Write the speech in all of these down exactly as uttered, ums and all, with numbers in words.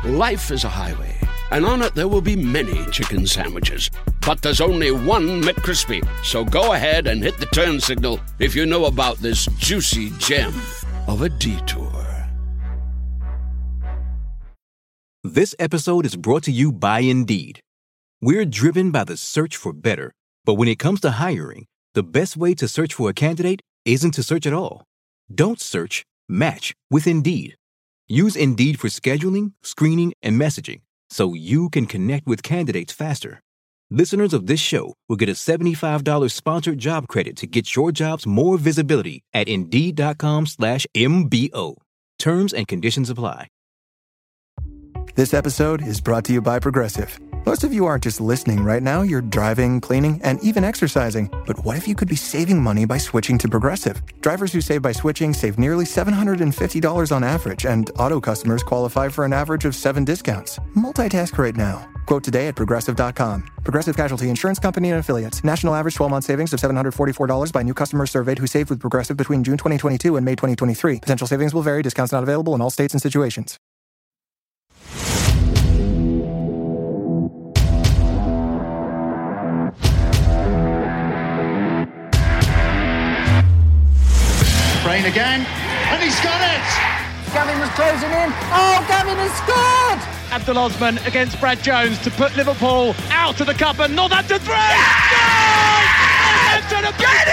Life is a highway, and on it there will be many chicken sandwiches. But there's only one McCrispy. So go ahead and hit the turn signal if you know about this juicy gem of a detour. This episode is brought to you by Indeed. We're driven by the search for better, but when it comes to hiring, the best way to search for a candidate isn't to search at all. Don't search, match with Indeed. Use Indeed for scheduling, screening, and messaging so you can connect with candidates faster. Listeners of this show will get a seventy-five dollars sponsored job credit to get your jobs more visibility at Indeed.com slash MBO. Terms and conditions apply. This episode is brought to you by Progressive. Most of you aren't just listening right now, you're driving, cleaning, and even exercising. But what if you could be saving money by switching to Progressive? Drivers who save by switching save nearly seven hundred fifty dollars on average, and auto customers qualify for an average of seven discounts. Multitask right now. Quote today at Progressive dot com. Progressive Casualty Insurance Company and Affiliates. National average twelve-month savings of seven hundred forty-four dollars by new customers surveyed who saved with Progressive between June twenty twenty-two and May twenty twenty-three. Potential savings will vary. Discounts not available in all states and situations. Brain again, and he's got it! Gavin was closing in. Oh, Gavin has scored! Abdul Osman against Brad Jones to put Liverpool out of the cup, and Northampton three! Yeah! Northampton get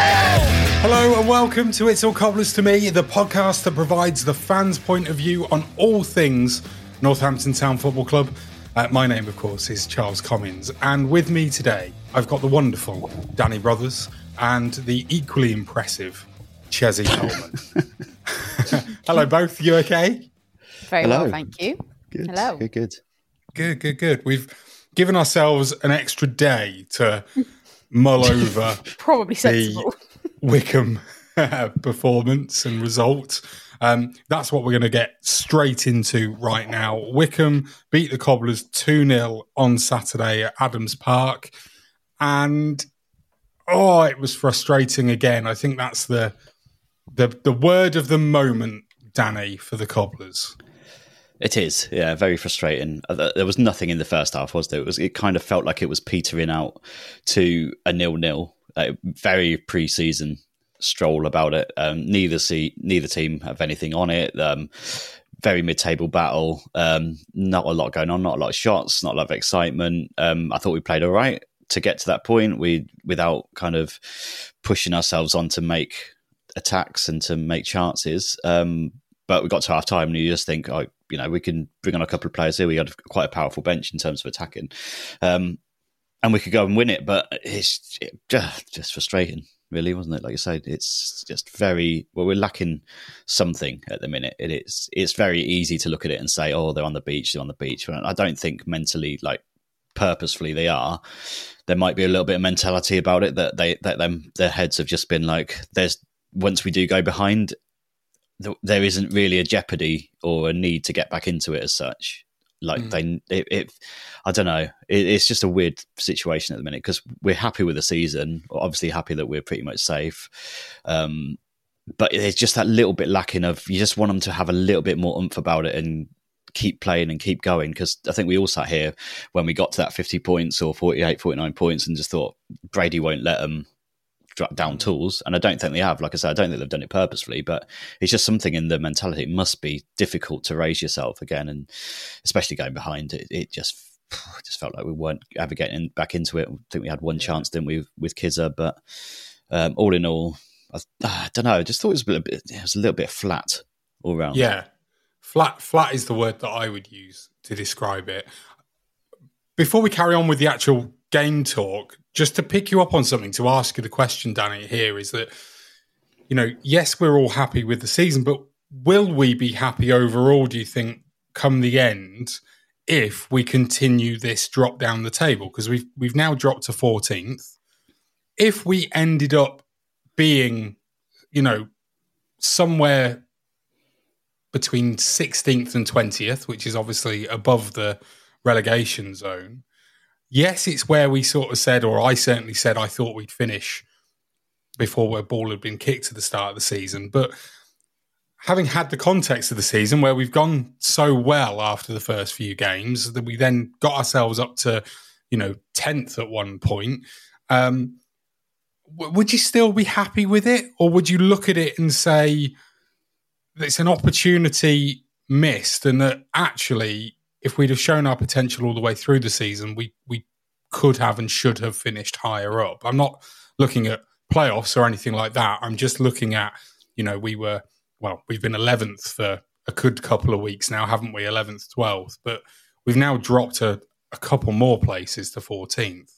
it! Hello and welcome to It's All Cobblers to Me, the podcast that provides the fans' point of view on all things Northampton Town Football Club. Uh, my name, of course, is Charles Commins, and with me today, I've got the wonderful Danny Brothers and the equally impressive Chessie Coleman. Hello, both. You okay? Very Hello. well, thank you. Good. Hello. Good, good. Good, good, good. We've given ourselves an extra day to mull over Probably sensible. the Wycombe uh, performance and result. Um, that's what we're going to get straight into right now. Wycombe beat the Cobblers two nil on Saturday at Adams Park. And, oh, it was frustrating again. I think that's the the the word of the moment, Danny, for the Cobblers. It is, yeah, very frustrating. There was nothing in the first half, was there? It was. It kind of felt like it was petering out to a nil-nil. Uh, very pre-season stroll about it. Um, neither see, neither team have anything on it. Um, very mid-table battle. Um, not a lot going on. Not a lot of shots. Not a lot of excitement. Um, I thought we played all right to get to that point. We without kind of pushing ourselves on to make attacks and to make chances. Um, but we got to half time and you just think, oh, you know, we can bring on a couple of players here. We had quite a powerful bench in terms of attacking. Um, and we could go and win it, but it's just, just frustrating, really, wasn't it? Like you said, it's just very, well, we're lacking something at the minute. It is, it's very easy to look at it and say, oh, they're on the beach, they're on the beach. I don't think mentally, like purposefully they are. There might be a little bit of mentality about it that they, that them, their heads have just been like, there's, once we do go behind, there isn't really a jeopardy or a need to get back into it as such. Like mm. they, it, it, I don't know. It, it's just a weird situation at the minute because we're happy with the season. Obviously, happy that we're pretty much safe. Um, but it's just that little bit lacking of you just want them to have a little bit more oomph about it and keep playing and keep going. Because I think we all sat here when we got to that fifty points or forty-eight, forty-nine points and just thought Brady won't let them drop down tools, and I don't think they have. Like I said, I don't think they've done it purposefully, but it's just something in the mentality. It must be difficult to raise yourself again, and especially going behind it, it just it just felt like we weren't ever getting back into it. I think we had one chance, didn't we, with Kizza, but um, all in all, I, I don't know. I just thought it was a bit, it was a little bit flat all round. Yeah, flat. Flat is the word that I would use to describe it. Before we carry on with the actual game talk, just to pick you up on something, to ask you the question, Danny, here is that, you know, yes, we're all happy with the season, but will we be happy overall, do you think, come the end, if we continue this drop down the table? Because we've, we've now dropped to fourteenth. If we ended up being, you know, somewhere between sixteenth and twentieth, which is obviously above the relegation zone, yes, it's where we sort of said, or I certainly said, I thought we'd finish before where ball had been kicked at the start of the season. But having had the context of the season where we've gone so well after the first few games that we then got ourselves up to, you know, tenth at one point, um, w- would you still be happy with it? Or would you look at it and say it's an opportunity missed and that actually, if we'd have shown our potential all the way through the season, we, we could have and should have finished higher up? I'm not looking at playoffs or anything like that. I'm just looking at, you know, we were, well, we've been eleventh for a good couple of weeks now, haven't we? eleventh, twelfth, but we've now dropped a, a couple more places to fourteenth.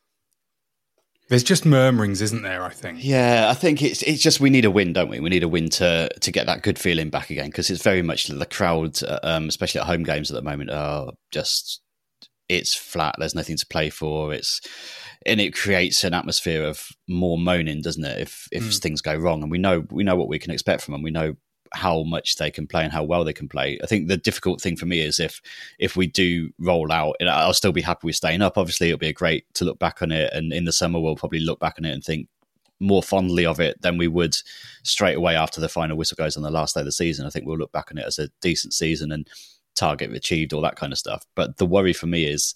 There's just murmurings, isn't there, I think? Yeah, I think it's it's just we need a win, don't we? We need a win to to get that good feeling back again, because it's very much the crowd, um, especially at home games at the moment, are just, it's flat. There's nothing to play for. It's and it creates an atmosphere of more moaning, doesn't it? If if mm. things go wrong, and we know we know what we can expect from them. We know how much they can play and how well they can play. I think the difficult thing for me is if if we do roll out, and I'll still be happy with staying up. Obviously, it'll be great to look back on it, and in the summer we'll probably look back on it and think more fondly of it than we would straight away after the final whistle goes on the last day of the season. I think we'll look back on it as a decent season and target achieved, all that kind of stuff. But the worry for me is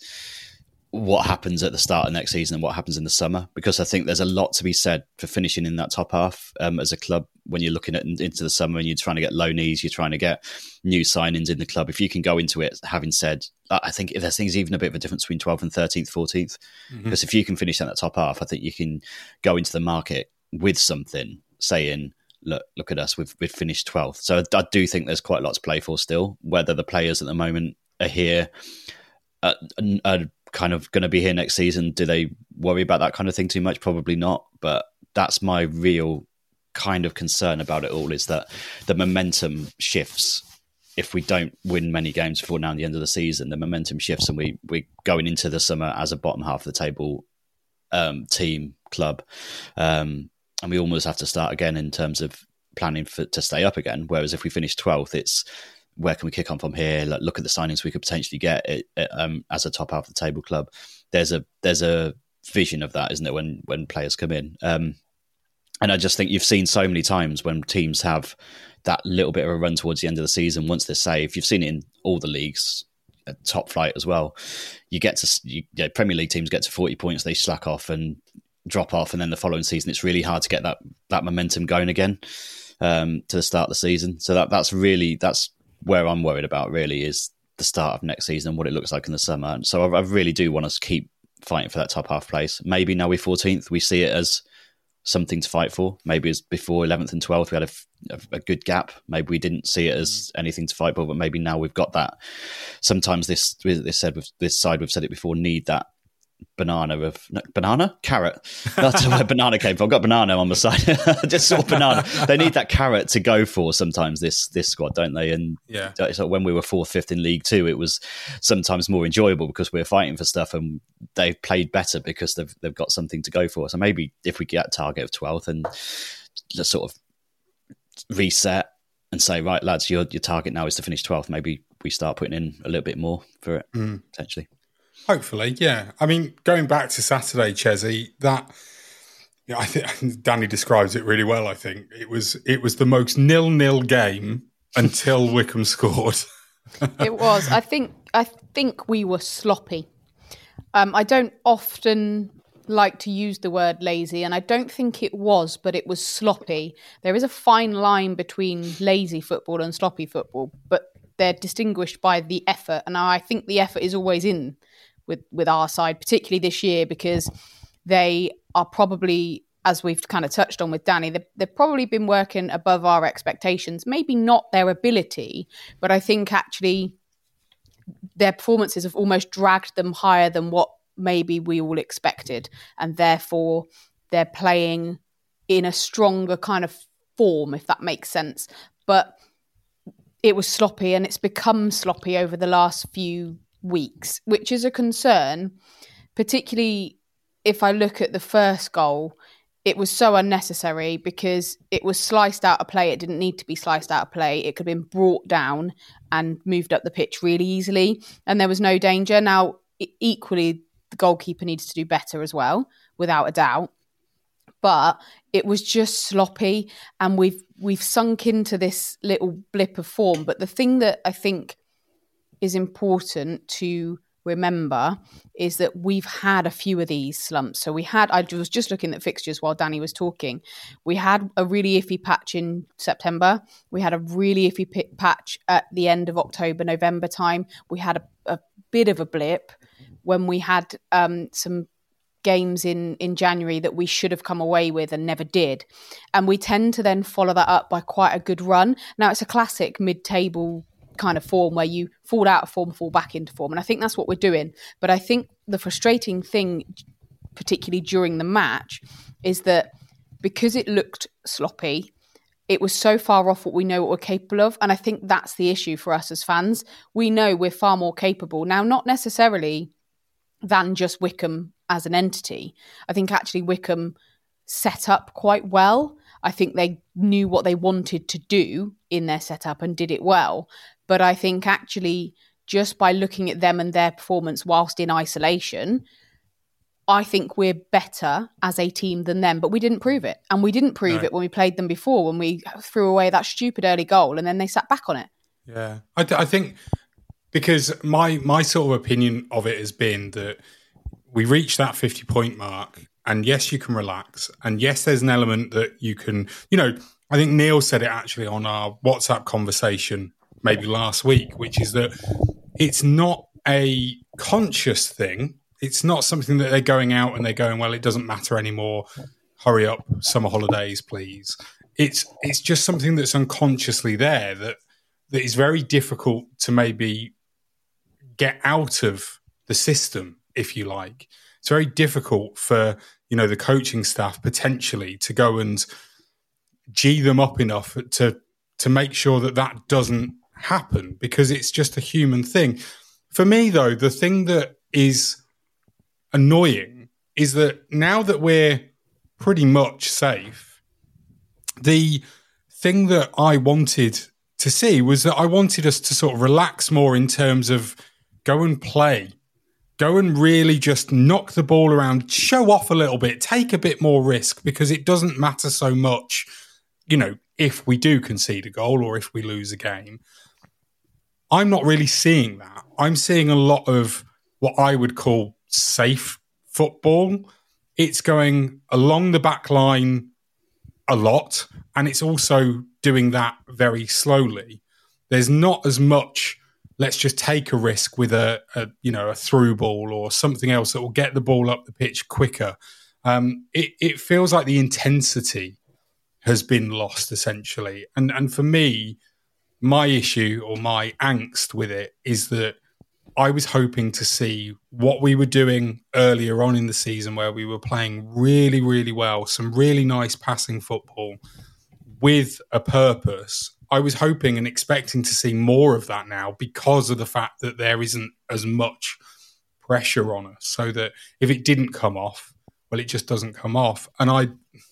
what happens at the start of next season and what happens in the summer, because I think there's a lot to be said for finishing in that top half um, as a club. When you're looking at into the summer and you're trying to get loanees, you're trying to get new signings in the club. If you can go into it having said, I think if there's things even a bit of a difference between twelfth and thirteenth, fourteenth, mm-hmm. because if you can finish in that top half, I think you can go into the market with something saying, look, look at us, we've, we've finished twelfth. So I, I do think there's quite a lot to play for still. Whether the players at the moment are here, uh, are kind of going to be here next season, do they worry about that kind of thing too much? Probably not. But that's my real kind of concern about it all, is that the momentum shifts. If we don't win many games before now and the end of the season, the momentum shifts and we, we're going into the summer as a bottom half of the table um, team, club. Um, and we almost have to start again in terms of planning for, to stay up again. Whereas if we finish twelfth, it's where can we kick on from here? Like, look at the signings we could potentially get it, it, um, as a top half of the table club. There's a there's a vision of that, isn't there, when when players come in? Um, and I just think you've seen so many times when teams have that little bit of a run towards the end of the season, once they're safe. You've seen it in all the leagues, top flight as well. You get to you, you know, Premier League teams get to forty points, they slack off and drop off, and then the following season it's really hard to get that that momentum going again um, to the start of the season. So that that's really that's where I'm worried about. Really, is the start of next season and what it looks like in the summer. And so I, I really do want us to keep fighting for that top half place. Maybe now we're fourteenth, we see it as something to fight for. Maybe as before eleventh and twelfth, we had a, a, a good gap. Maybe we didn't see it as anything to fight for, but maybe now we've got that. Sometimes this, this said with this side, we've said it before, need that banana of no, banana carrot. That's where banana came from. I've got banana on the side. Just saw banana. They need that carrot to go for sometimes. This this squad, don't they? And yeah, so when we were fourth, fifth in League Two, it was sometimes more enjoyable because we were fighting for stuff, and they played better because they've they've got something to go for. So maybe if we get a target of twelfth and just sort of reset and say, right, lads, your your target now is to finish twelfth. Maybe we start putting in a little bit more for it mm. potentially. Hopefully, yeah. I mean, going back to Saturday, Chesy, that yeah, I think Danny describes it really well. I think it was it was the most nil-nil game until Wycombe scored. It was. I think I think we were sloppy. Um, I don't often like to use the word lazy, and I don't think it was, but it was sloppy. There is a fine line between lazy football and sloppy football, but they're distinguished by the effort, and I think the effort is always in with with our side, particularly this year, because they are probably, as we've kind of touched on with Danny, they've, they've probably been working above our expectations. Maybe not their ability, but I think actually their performances have almost dragged them higher than what maybe we all expected, and therefore they're playing in a stronger kind of form, if that makes sense. But it was sloppy, and it's become sloppy over the last few weeks, which is a concern, particularly if I look at the first goal. It was so unnecessary because it was sliced out of play. It didn't need to be sliced out of play. It could have been brought down and moved up the pitch really easily, and there was no danger. Now, equally, the goalkeeper needs to do better as well, without a doubt. But it was just sloppy, and we've we've sunk into this little blip of form. But the thing that I think is important to remember is that we've had a few of these slumps. So we had, I was just looking at fixtures while Danny was talking. We had a really iffy patch in September. We had a really iffy p- patch at the end of October, November time. We had a, a bit of a blip when we had um, some games in, in January that we should have come away with and never did. And we tend to then follow that up by quite a good run. Now, it's a classic mid-table kind of form where you fall out of form, fall back into form. And I think that's what we're doing. But I think the frustrating thing, particularly during the match, is that because it looked sloppy, it was so far off what we know what we're capable of. And I think that's the issue for us as fans. We know we're far more capable. Now, not necessarily than just Wycombe as an entity. I think actually Wycombe set up quite well. I think they knew what they wanted to do in their setup and did it well. But I think actually just by looking at them and their performance whilst in isolation, I think we're better as a team than them. But we didn't prove it. And we didn't prove no. it when we played them before, when we threw away that stupid early goal and then they sat back on it. Yeah, I, th- I think because my, my sort of opinion of it has been that we reached that fifty-point mark. And yes, you can relax. And yes, there's an element that you can, you know, I think Neil said it actually on our WhatsApp conversation maybe last week, which is that it's not a conscious thing. It's not something that they're going out and they're going, well, it doesn't matter anymore. Hurry up, summer holidays, please. It's it's just something that's unconsciously there that that is very difficult to maybe get out of the system, if you like. It's very difficult for, you know, the coaching staff potentially to go and G them up enough to to make sure that that doesn't happen, because it's just a human thing. For me, though, the thing that is annoying is that now that we're pretty much safe, the thing that I wanted to see was that I wanted us to sort of relax more in terms of go and play. Go and really just knock the ball around, show off a little bit, take a bit more risk, because it doesn't matter so much, you know, if we do concede a goal or if we lose a game. I'm not really seeing that. I'm seeing a lot of what I would call safe football. It's going along the back line a lot, and it's also doing that very slowly. There's not as much, let's just take a risk with a, a you know, a through ball or something else that will get the ball up the pitch quicker. Um, it, it feels like the intensity has been lost, essentially. And and for me, my issue or my angst with it is that I was hoping to see what we were doing earlier on in the season, where we were playing really, really well, some really nice passing football with a purpose. I was hoping and expecting to see more of that now, because of the fact that there isn't as much pressure on us, so that if it didn't come off, well, it just doesn't come off. And I,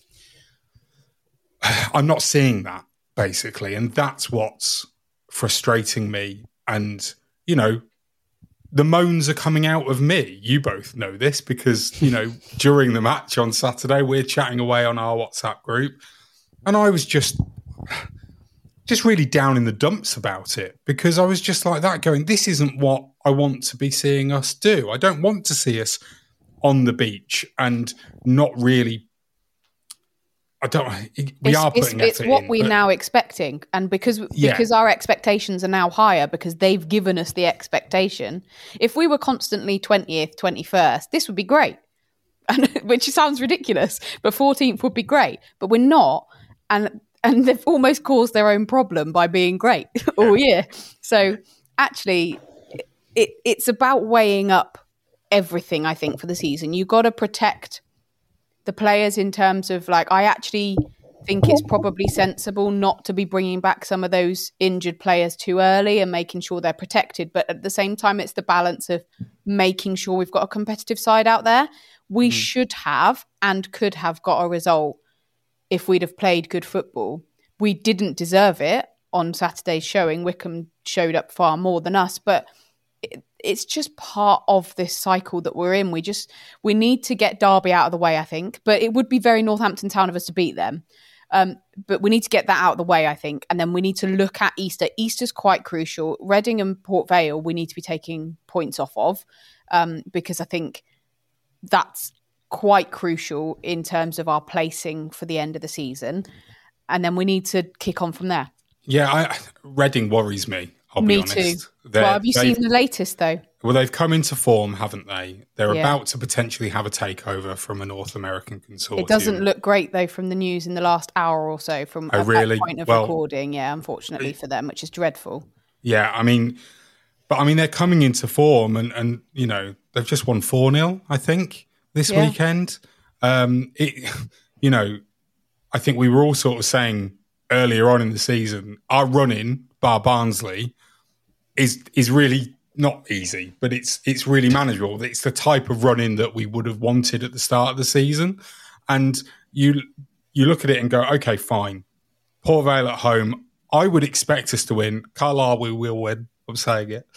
I'm not seeing that, basically. And that's what's frustrating me. And, you know, the moans are coming out of me. You both know this because, you know, during the match on Saturday, we're chatting away on our WhatsApp group. And I was just... just really down in the dumps about it, because I was just like that going, this isn't what I want to be seeing us do. I don't want to see us on the beach and not really, I don't, we it's, are putting it's, effort It's what in, we're but, now expecting. And because, yeah. because our expectations are now higher, because they've given us the expectation. If we were constantly twentieth, twenty-first, this would be great. And, which sounds ridiculous, but fourteenth would be great, but we're not. And, And they've almost caused their own problem by being great all year. So actually, it, it's about weighing up everything, I think, for the season. You've got to protect the players in terms of, like, I actually think it's probably sensible not to be bringing back some of those injured players too early and making sure they're protected. But at the same time, it's the balance of making sure we've got a competitive side out there. We mm. should have and could have got a result if we'd have played good football. We didn't deserve it on Saturday's showing. Wycombe showed up far more than us, but it, it's just part of this cycle that we're in. We just we need to get Derby out of the way, I think. But it would be very Northampton Town of us to beat them. Um, but we need to get that out of the way, I think. And then we need to look at Easter. Easter's quite crucial. Reading and Port Vale, we need to be taking points off of um, because I think that's quite crucial in terms of our placing for the end of the season. And then we need to kick on from there. Yeah, I, Reading worries me. I'll me be honest. too. They're, well, have you seen the latest though? Well, they've come into form, haven't they? They're Yeah. about to potentially have a takeover from a North American consortium. It doesn't look great though from the news in the last hour or so from Oh, at really? that point of Well, recording. Yeah, unfortunately for them, which is dreadful. Yeah, I mean, but I mean, they're coming into form and, and you know, they've just won four nil, I think, this Yeah. weekend. Um, it, you know, I think we were all sort of saying earlier on in the season, our running, bar Barnsley, is is really not easy, but it's it's really manageable. It's the type of running that we would have wanted at the start of the season. And you you look at it and go, okay, fine. Port Vale at home, I would expect us to win. Carlisle, we will win. I'm saying it.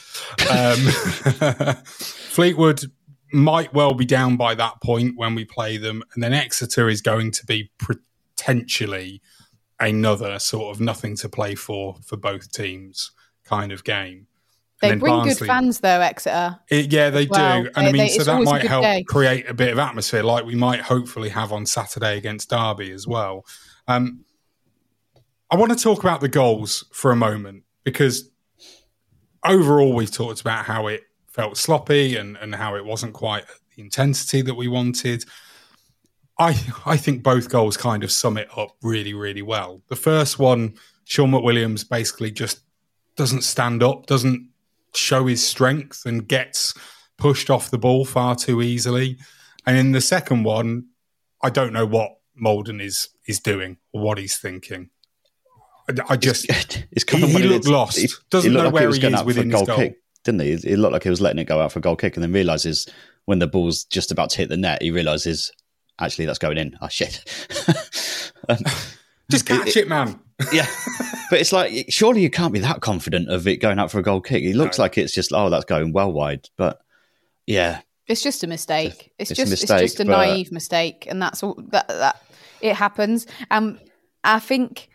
Um, Fleetwood might well be down by that point when we play them. And then Exeter is going to be potentially another sort of nothing to play for for both teams kind of game. They then bring Barnsley- good fans though, Exeter. It, yeah, they well. do. And They- I mean, they- so it's that always a might good help day. create a bit of atmosphere like we might hopefully have on Saturday against Derby as well. Um, I want to talk about the goals for a moment because overall we've talked about how it felt sloppy and, and how it wasn't quite the intensity that we wanted. I I think both goals kind of sum it up really, really well. The first one, Sean McWilliams basically just doesn't stand up, doesn't show his strength and gets pushed off the ball far too easily. And in the second one, I don't know what Molden is is doing or what he's thinking. I, I just it's kind he, of he looked it's- lost. He, Doesn't he looked know like where he was he going is out for a within goal his goal. kick, didn't he? It looked like he was letting it go out for a goal kick, and then realizes when the ball's just about to hit the net, he realizes actually that's going in. Oh shit! um, Just catch it, man. yeah, but it's like surely you can't be that confident of it going out for a goal kick. It looks No. like it's just oh that's going well wide, but yeah, It's just a mistake. It's, It's a just mistake, it's just a but- naive mistake, and that's all that that it happens. Um, I think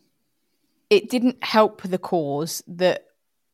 it didn't help the cause that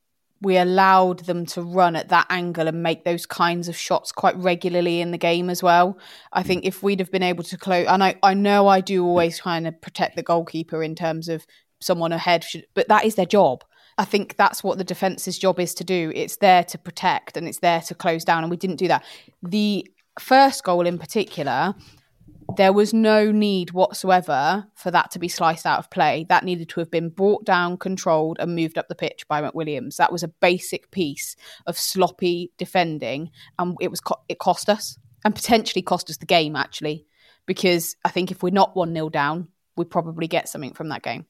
we allowed them to run at that angle and make those kinds of shots quite regularly in the game as well. I think if we'd have been able to close, and I, I know I do always try and protect the goalkeeper in terms of someone ahead, should, but that is their job. I think that's what the defence's job is to do. It's there to protect and it's there to close down, and we didn't do that. The first goal in particular, there was no need whatsoever for that to be sliced out of play. That needed to have been brought down, controlled, and moved up the pitch by McWilliams. That was a basic piece of sloppy defending, and it was co- it cost us, and potentially cost us the game, actually, because I think if we're not one nil down, we probably get something from that game.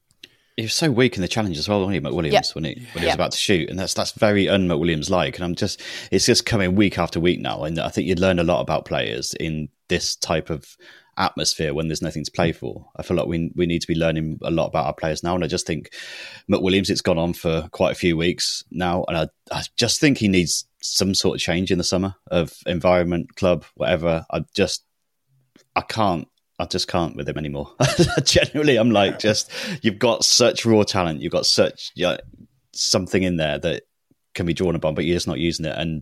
he was so weak in the challenge as well, wasn't he, McWilliams, Yeah. when he when he Yeah. was about to shoot, and that's that's very un-McWilliams like. And I'm just, it's just coming week after week now, and I think you'd learn a lot about players in this type of atmosphere when there's nothing to play for. I feel like we we need to be learning a lot about our players now, and I just think McWilliams, it's gone on for quite a few weeks now, and I, I just think he needs some sort of change in the summer of environment, club, whatever. I just, I can't. I just can't with him anymore. Genuinely, I'm like, just, you've got such raw talent. You've got such you know, something in there that can be drawn upon, but you're just not using it. And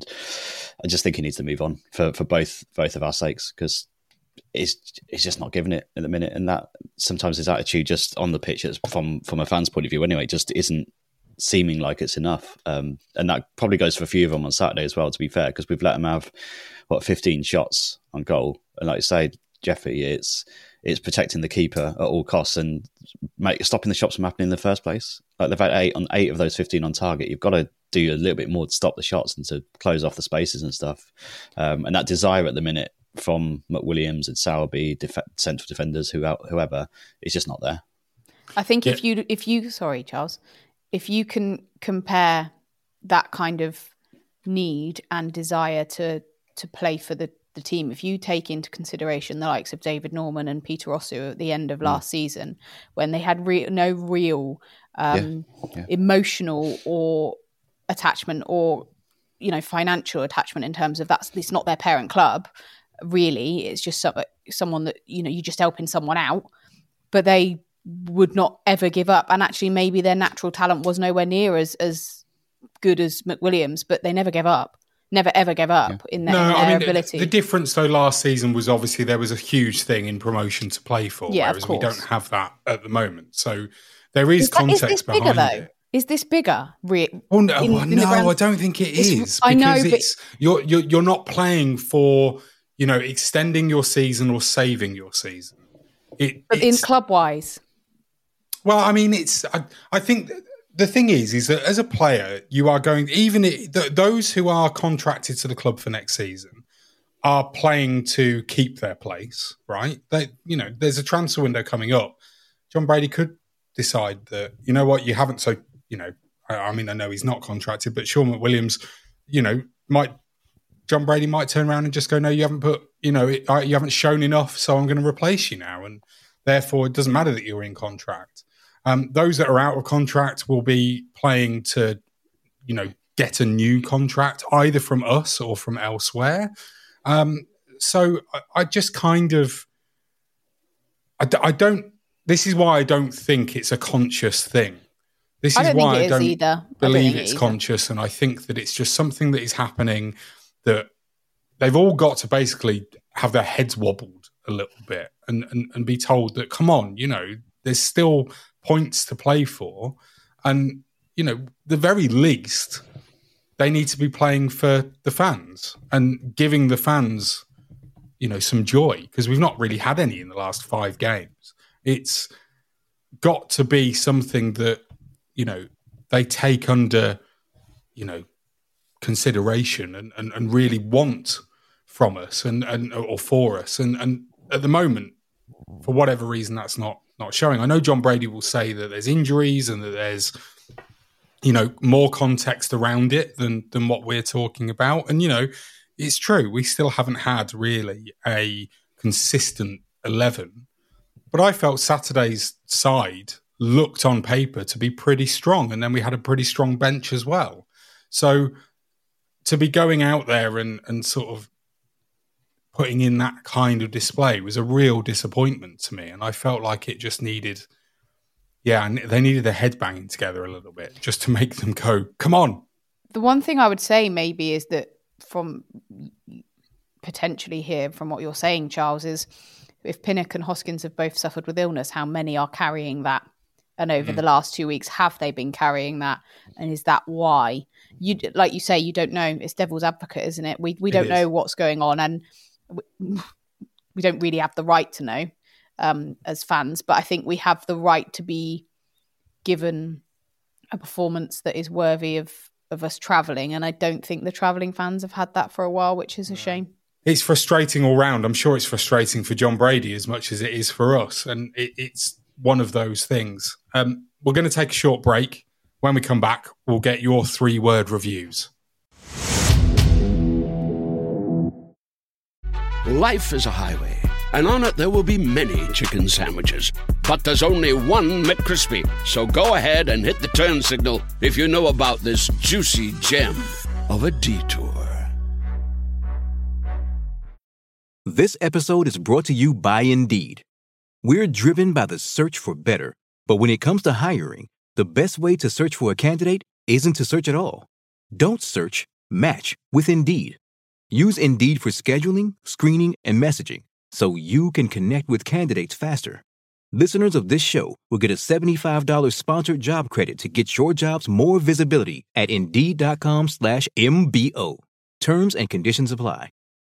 I just think he needs to move on for, for both both of our sakes, because he's, he's just not giving it at the minute. And that sometimes his attitude just on the pitch, it's from, from a fan's point of view anyway, just isn't seeming like it's enough. Um, and that probably goes for a few of them on Saturday as well, to be fair, because we've let them have, what, fifteen shots on goal. And like I say, Jeffy, it's it's protecting the keeper at all costs and make, stopping the shots from happening in the first place. Like they've had eight on eight of those fifteen on target. You've got to do a little bit more to stop the shots and to close off the spaces and stuff. Um, and that desire at the minute from McWilliams and Sowerby, def- central defenders, who whoever, is just not there. I think Yeah. if you if you sorry Charles, if you can compare that kind of need and desire to to play for the the team, if you take into consideration the likes of David Norman and Peter Osu at the end of last mm. season, when they had re- no real um, yeah. Yeah. emotional or attachment or you know, financial attachment in terms of that's it's not their parent club, really. It's just some, someone that, you know, you're just helping someone out, but they would not ever give up. And actually, maybe their natural talent was nowhere near as as good as McWilliams, but they never gave up. Never ever gave up yeah. in their, no, in their I mean, ability. The difference though last season was obviously there was a huge thing in promotion to play for, yeah, whereas we don't have that at the moment. So there is, is that, context is this behind bigger, though? it. Is this bigger? Re- oh no, in, well, in no, grand- I don't think it it's, is. I know, because but it's, you're you're you're not playing for, you know, extending your season or saving your season. It, but in club wise. Well, I mean, it's. I, I think the thing is, is that as a player, you are going. Even it, th- those who are contracted to the club for next season are playing to keep their place, right? They, you know, there's a transfer window coming up. John Brady could decide that, you know what, you haven't. So, you know, I, I mean, I know he's not contracted, but Sean McWilliams, you know, might. John Brady might turn around and just go, no, you haven't put, you know, it, you haven't shown enough, so I'm going to replace you now, and therefore it doesn't matter that you're in contract. Um, those that are out of contract will be playing to, you know, get a new contract either from us or from elsewhere. Um, so I, I just kind of, I, I don't. This is why I don't think it's a conscious thing. This is why I don't either. believe I don't it's it conscious, and I think that it's just something that is happening that they've all got to basically have their heads wobbled a little bit and and, and be told that, come on, you know, there's still points to play for, and you know, the very least they need to be playing for the fans and giving the fans, you know, some joy, because we've not really had any in the last five games. It's got to be something that, you know, they take under, you know, consideration and, and, and really want from us and, and or for us, and and at the moment, for whatever reason, that's not not showing. I know John Brady will say that there's injuries and that there's, you know, more context around it than than what we're talking about. And, you know, it's true. We still haven't had really a consistent eleven. But I felt Saturday's side looked on paper to be pretty strong. And then we had a pretty strong bench as well. So to be going out there and, and sort of putting in that kind of display was a real disappointment to me. And I felt like it just needed, yeah, and they needed their head banging together a little bit just to make them go, come on. The one thing I would say maybe is that from potentially here, from what you're saying, Charles, is if Pinnock and Hoskins have both suffered with illness, how many are carrying that? And over mm. the last two weeks, have they been carrying that? And is that why? You, like you say, you don't know. It's devil's advocate, isn't it? We we don't know what's going on, and we, we don't really have the right to know um, as fans. But I think we have the right to be given a performance that is worthy of of us travelling. And I don't think the travelling fans have had that for a while, which is a shame. It's frustrating all round. I'm sure it's frustrating for John Brady as much as it is for us. And it, it's one of those things. Um, we're going to take a short break. When we come back, we'll get your three-word reviews. Life is a highway, and on it there will be many chicken sandwiches. But there's only one McCrispy. So go ahead and hit the turn signal if you know about this juicy gem of a detour. This episode is brought to you by Indeed. We're driven by the search for better, but when it comes to hiring, the best way to search for a candidate isn't to search at all. Don't search, match with Indeed. Use Indeed for scheduling, screening, and messaging so you can connect with candidates faster. Listeners of this show will get a seventy-five dollars sponsored job credit to get your jobs more visibility at Indeed.com slash MBO. Terms and conditions apply.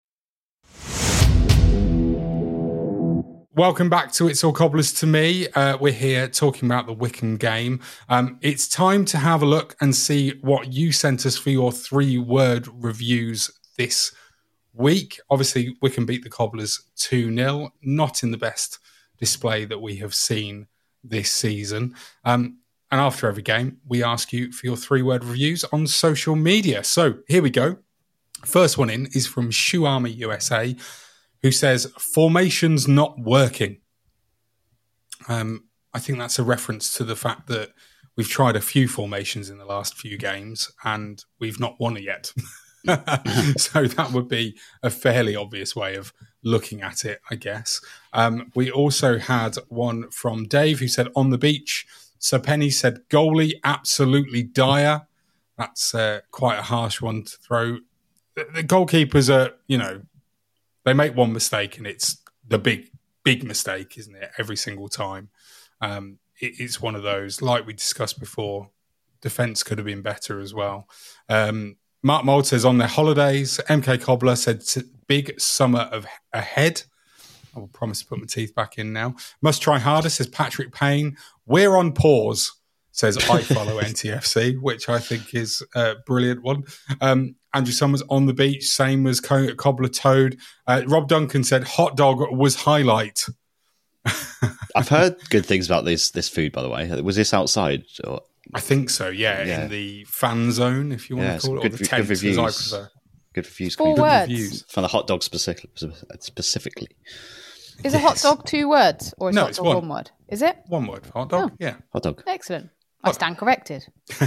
Welcome back to It's All Cobblers to Me. Uh, we're here talking about the Wycombe game. Um, it's time to have a look and see what you sent us for your three-word reviews this week. Obviously, Wycombe beat the Cobblers two nil, not in the best display that we have seen this season. Um, and after every game, we ask you for your three-word reviews on social media. So here we go. First one in is from Shoe Army U S A, who says, formation's not working. Um, I think that's a reference to the fact that we've tried a few formations in the last few games and we've not won it yet. So that would be a fairly obvious way of looking at it, I guess. Um, we also had one from Dave who said, on the beach. Sir Penny said, goalie, absolutely dire. That's uh, quite a harsh one to throw. The, the goalkeepers are, you know, they make one mistake and it's the big, big mistake, isn't it? Every single time. Um, it, it's one of those, like we discussed before, defence could have been better as well. Um, Mark Mould says, on their holidays. M K Cobbler said, big summer of ahead. I will promise to put my teeth back in now. Must try harder, says Patrick Payne. We're on pause, says I follow N T F C, which I think is a brilliant one. Um, Andrew Summers, on the beach, same as Co- Cobbler Toad. Uh, Rob Duncan said, hot dog was highlight. I've heard good things about this this food, by the way. Was this outside? Or? I think so, yeah, yeah, in the fan zone, if you want yeah, to call it, or the tent, as I prefer. Good reviews. Four good words. Reviews. For the hot dog specific, specifically. Is a hot dog two words or is no, hot it's dog one. one word? Is it? One word for hot dog, oh. yeah. Hot dog. Excellent. I stand corrected.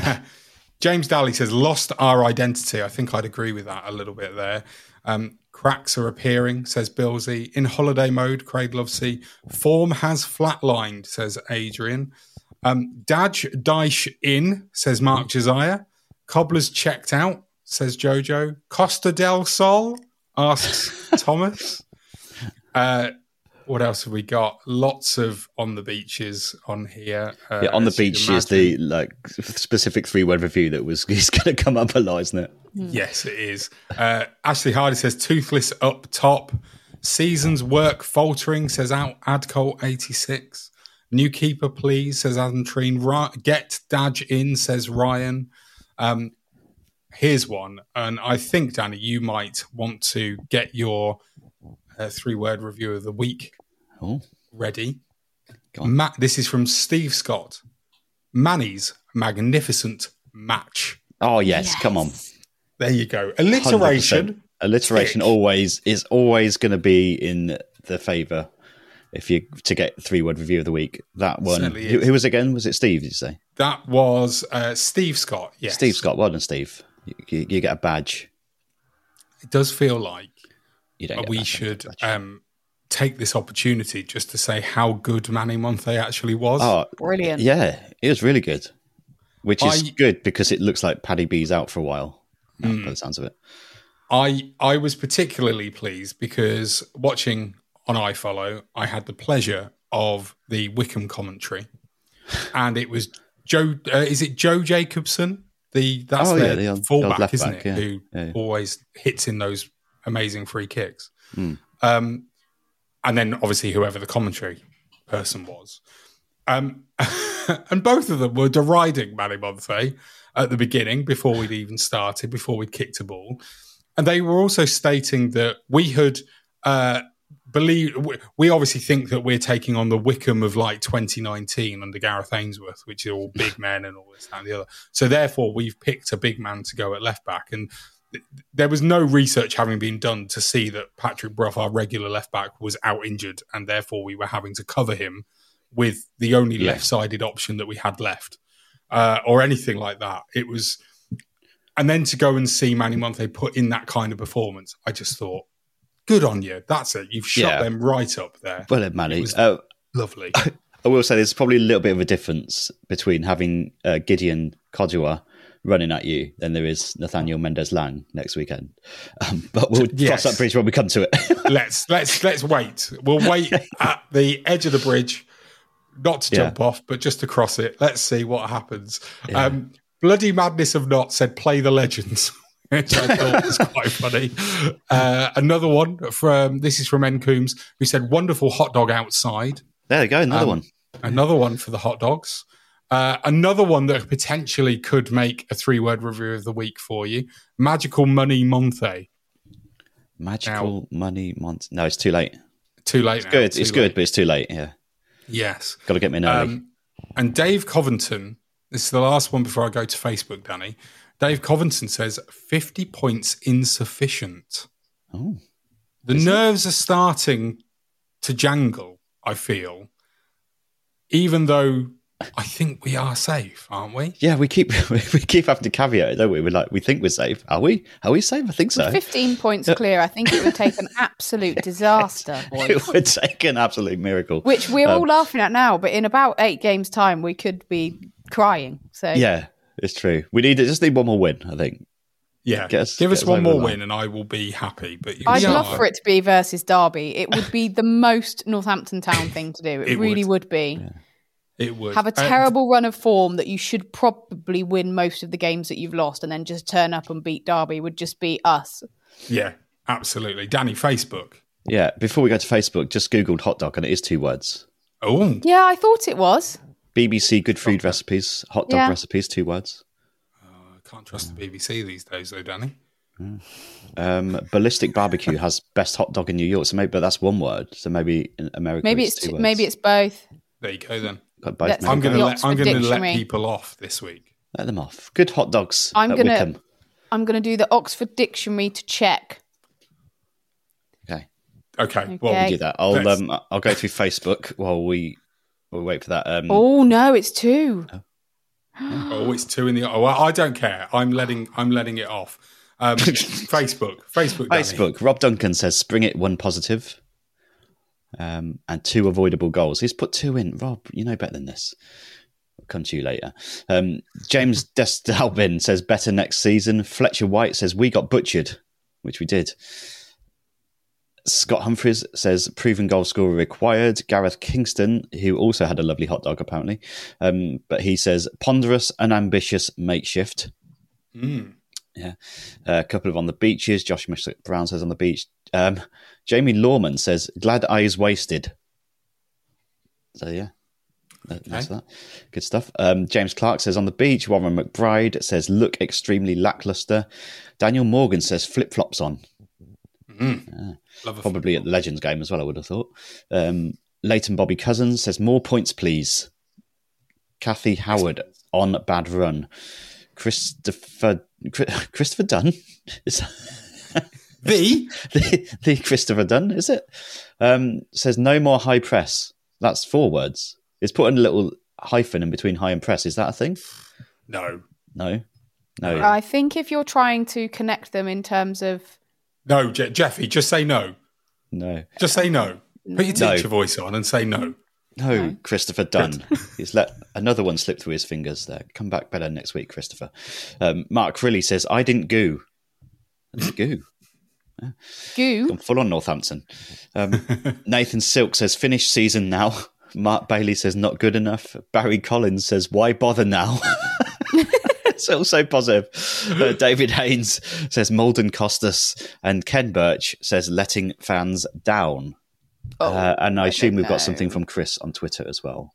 James Daly says, lost our identity. I think I'd agree with that a little bit there. Um, cracks are appearing, says Billsy. In holiday mode, Craig Lovesey. Form has flatlined, says Adrian. Um, Daj Daish in, says Mark Josiah. Cobbler's checked out, says Jojo. Costa del Sol, asks Thomas. Uh, what else have we got? Lots of on the beaches on here. Uh, yeah, on the beach is the like specific three-word review that was is going to come up a lot, isn't it? Yes, it is. Uh, Ashley Hardy says toothless up top. Season's work faltering, says out Adcol eighty-six. New keeper, please, says Adam Treen. Ra- Get Daj in, says Ryan. Um, here's one, and I think, Danny, you might want to get your uh, three-word review of the week oh. ready. Ma- this is from Steve Scott. Manny's magnificent match. Oh, yes, yes. Come on. There you go. Alliteration. one hundred percent. Alliteration tick. always is always going to be in the favour. If you to get three word review of the week, that one. Who, who was it again? Was it Steve? Did you say that was uh, Steve Scott? Yes, Steve Scott. Well done, Steve. You, you, you get a badge. It does feel like you don't we should um, take this opportunity just to say how good Manny Monthe actually was. Oh, brilliant! Yeah, it was really good. Which is I, good because it looks like Paddy B's out for a while. Mm, by the sounds of it, I I was particularly pleased because watching on iFollow, I had the pleasure of the Wickham commentary, and it was Joe. Uh, is it Joe Jacobson? The that's oh, their yeah, the fullback, isn't back, it? Yeah. Who yeah, yeah. always hits in those amazing free kicks. Mm. Um, and then obviously whoever the commentary person was, um, and both of them were deriding Manny Monthe at the beginning before we'd even started, before we'd kicked a ball, and they were also stating that we had. Uh, Believe we obviously think that we're taking on the Wickham of like twenty nineteen under Gareth Ainsworth, which are all big men and all this that, and the other. So therefore, we've picked a big man to go at left back, and th- there was no research having been done to see that Patrick Brough, our regular left back, was out injured, and therefore we were having to cover him with the only yeah. left-sided option that we had left, uh, or anything like that. It was, and then to go and see Manny Monthe put in that kind of performance, I just thought. Good on you. That's it. You've shot yeah. them right up there. Well, Manny. Uh, lovely. I will say there's probably a little bit of a difference between having uh, Gideon Kodua running at you than there is Nathaniel Mendez-Lang next weekend. Um, but we'll yes. cross that bridge when we come to it. let's let's let's wait. We'll wait at the edge of the bridge, not to jump yeah. off, but just to cross it. Let's see what happens. Yeah. Um, Bloody Madness of Not said, "Play the legends." Which I thought was quite funny. Uh, another one from this is from N Coombs, who said, "Wonderful hot dog outside." There you go, another um, one. Another one for the hot dogs. Uh, another one that potentially could make a three-word review of the week for you. Magical Money Monthe. Magical now, Money Monthe. No, it's too late. Too late. It's now, good. too It's late. good, but it's too late. Yeah. Yes. Got to get me in early. Um, and Dave Covington. This is the last one before I go to Facebook, Danny. Dave Covington says fifty points insufficient. Oh, the nerves it? are starting to jangle, I feel, even though I think we are safe, aren't we? Yeah, we keep we keep having to caveat it, don't we? We're like, we think we're safe. Are we? Are we safe? I think so. With fifteen points clear, I think it would take an absolute disaster, boys. It would take an absolute miracle. Which we're Um, all laughing at now, but in about eight games' time, we could be crying. So Yeah, it's true. We need just need one more win, I think. Yeah, Get us- give get us us one over more the line. win and I will be happy. But I'd we love are- for it to be versus Derby. It would be the most Northampton Town thing to do. It, It really would. would, be. It would Have a Uh, terrible run of form that you should probably win most of the games that you've lost, and then just turn up and beat Derby would just be us. Yeah, absolutely. Danny, Facebook. Yeah, before we go to Facebook, just Googled hot dog and it is two words. Oh, Yeah, I thought it was. B B C good food recipes, hot dog Yeah. recipes, two words. I can't trust the B B C these days, though, Danny. Um, Ballistic Barbecue has best hot dog in New York, so maybe but that's one word. So maybe in America, Maybe it's, it's two t- words. maybe it's both. There you go, then. Got both Let's- maybe. I'm going to The let I'm Oxford going to let Dictionary. people off this week. Let them off. Good hot dogs. I'm at gonna Wickham. I'm gonna do the Oxford Dictionary to check. Okay, Okay, well, Okay. do that. I'll Let's- um, I'll go through Facebook while we we'll wait for that. Um, Oh no, it's two. oh, it's two in the. Oh, well, I don't care. I'm letting I'm letting it off. Um, Facebook, Facebook, Danny. Facebook. Rob Duncan says Spring It one positive, um, and two avoidable goals. He's put two in. Rob, you know better than this. I'll come to you later. Um, James Destalbin says better next season. Fletcher White says we got butchered, which we did. Scott Humphreys says proven goal scorer required. Gareth Kingston, who also had a lovely hot dog apparently, um, but he says ponderous and ambitious makeshift. Mm. Yeah, uh, a couple of on the beaches. Josh Mister Brown says on the beach. Um, Jamie Lawman says glad eyes wasted. So yeah, okay. That's that. Good stuff. Um, James Clark says on the beach. Warren McBride says look extremely lackluster. Daniel Morgan says flip flops on. Mm. Yeah. Love a Probably at the Legends game as well, I would have thought. Um, Leighton Bobby Cousins says more points, please. Kathy Howard on bad run. Christopher Christopher Dunn is the the, the Christopher Dunn is it? Um, says no more high press. That's four words. It's putting a little hyphen in between high and press. Is that a thing? no, No, no. I think if you're trying to connect them in terms of no, Je- Jeffy, just say no. No, Just say no. Put your No. teacher voice on and say no. no, Christopher Dunn. He's let another one slip through his fingers there. Come back better next week, Christopher. Um, Mark Crilly says, I didn't goo. I didn't goo. goo. Gone full on Northampton. Um, Nathan Silk says, finish season now. Mark Bailey says, not good enough. Barry Collins says, why bother now? It's all so positive. Uh, David Haynes says, Malden cost us. And Ken Birch says, letting fans down. Oh, uh, and I, I assume don't we've got know. something from Chris on Twitter as well.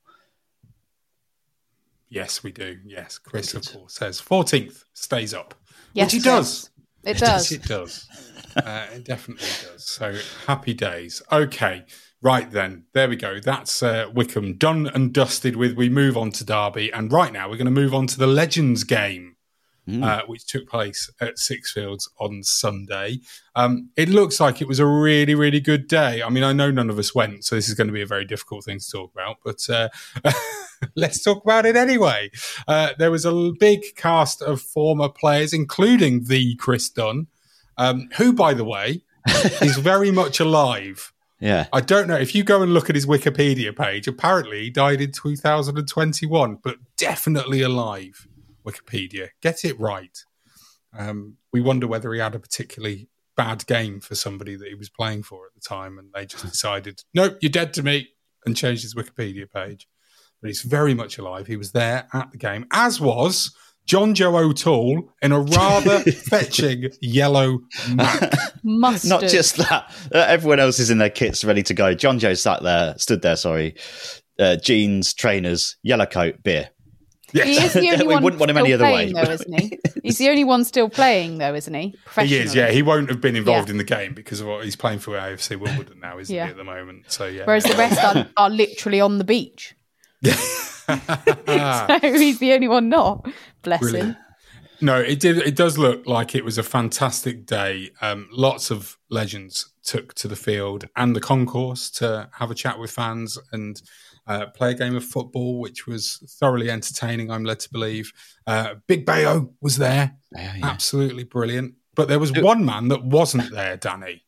Yes, we do. Yes, Chris, of course, says fourteenth stays up, Yes, which he does. It does. It does. uh, it definitely does. So happy days. Okay, right then. There we go. That's uh, Wickham done and dusted with. We move on to Derby, and right now we're going to move on to the Legends game. Mm. Uh, which took place at Sixfields on Sunday. Um, it looks like it was a really, really good day. I mean, I know none of us went, so this is going to be a very difficult thing to talk about, but uh, let's talk about it anyway. Uh, there was a big cast of former players, including the Chris Dunn, um, who, by the way, is very much alive. Yeah. I don't know. If you go and look at his Wikipedia page, apparently he died in two thousand twenty-one, but definitely alive. Wikipedia. Get it right. Um, we wonder whether he had a particularly bad game for somebody that he was playing for at the time, and they just decided, nope, you're dead to me, and changed his Wikipedia page. But he's very much alive. He was there at the game, as was John Joe O'Toole in a rather fetching yellow Mac. Mustard. Not just that. Uh, everyone else is in their kits ready to go. John Joe sat there, stood there, sorry. Uh, jeans, trainers, yellow coat, beer. Yes. He is the only We one wouldn't want him still any other playing, way. though, isn't he? He's the only one still playing, though, isn't he? He is, yeah. He won't have been involved Yeah. in the game because of what he's playing for A F C Wimbledon now, isn't Yeah. he, at the moment? So, yeah. Whereas the rest are, are literally on the beach. So he's the only one not. Bless Brilliant. him. No, it did. It does look like it was a fantastic day. Um, lots of legends took to the field and the concourse to have a chat with fans and uh, play a game of football, which was thoroughly entertaining, I'm led to believe. Uh, Big Bayo was there. Yeah, yeah. Absolutely brilliant. But there was one man that wasn't there, Danny.